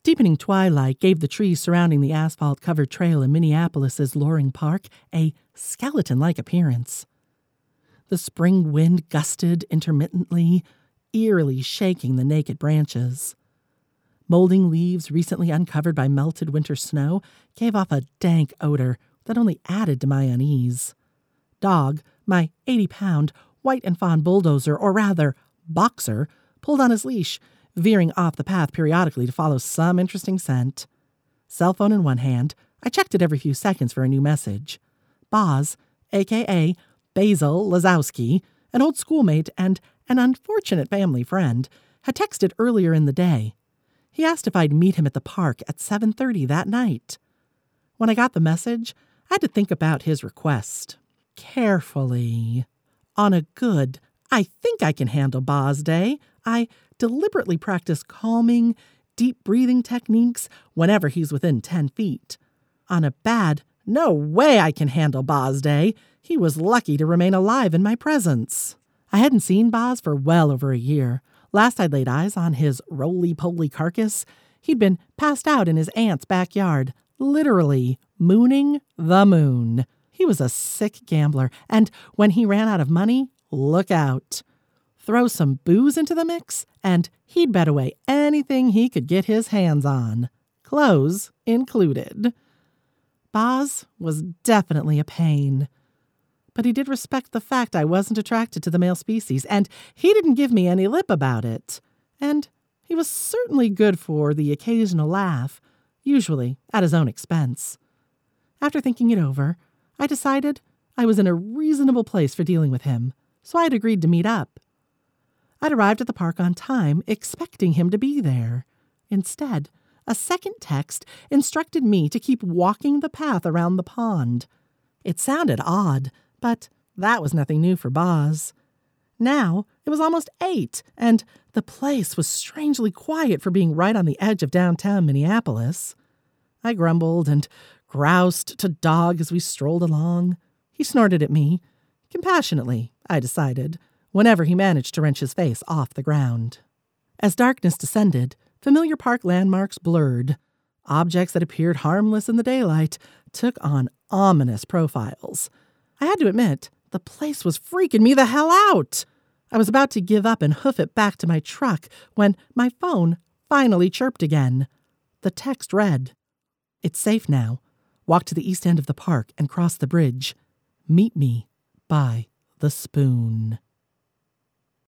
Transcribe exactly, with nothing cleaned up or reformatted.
Deepening twilight gave the trees surrounding the asphalt-covered trail in Minneapolis's Loring Park a skeleton-like appearance. The spring wind gusted intermittently, eerily shaking the naked branches. Molding leaves recently uncovered by melted winter snow gave off a dank odor that only added to my unease. Dog, my eighty-pound, white and fawn bulldozer, or rather, boxer, pulled on his leash, veering off the path periodically to follow some interesting scent. Cell phone in one hand, I checked it every few seconds for a new message. Boz, a k a. Basil Lazowski, an old schoolmate and an unfortunate family friend, had texted earlier in the day. He asked if I'd meet him at the park at seven thirty that night. When I got the message, I had to think about his request carefully. On a good, I think I can handle Boz day, I deliberately practice calming, deep breathing techniques whenever he's within ten feet. On a bad, no way I can handle Boz day, he was lucky to remain alive in my presence. I hadn't seen Boz for well over a year. Last I'd laid eyes on his roly-poly carcass, he'd been passed out in his aunt's backyard, literally mooning the moon. He was a sick gambler, and when he ran out of money, look out. Throw some booze into the mix, and he'd bet away anything he could get his hands on, clothes included. Boz was definitely a pain. But he did respect the fact I wasn't attracted to the male species, and he didn't give me any lip about it. And he was certainly good for the occasional laugh, usually at his own expense. After thinking it over, I decided I was in a reasonable place for dealing with him, so I'd agreed to meet up. I'd arrived at the park on time, expecting him to be there. Instead, a second text instructed me to keep walking the path around the pond. It sounded odd, but that was nothing new for Boz. Now it was almost eight, and the place was strangely quiet for being right on the edge of downtown Minneapolis. I grumbled and groused to Dog as we strolled along. He snorted at me, compassionately, I decided, whenever he managed to wrench his face off the ground. As darkness descended, familiar park landmarks blurred. Objects that appeared harmless in the daylight took on ominous profiles. I had to admit, the place was freaking me the hell out. I was about to give up and hoof it back to my truck when my phone finally chirped again. The text read, "It's safe now. Walk to the east end of the park and cross the bridge. Meet me by the spoon."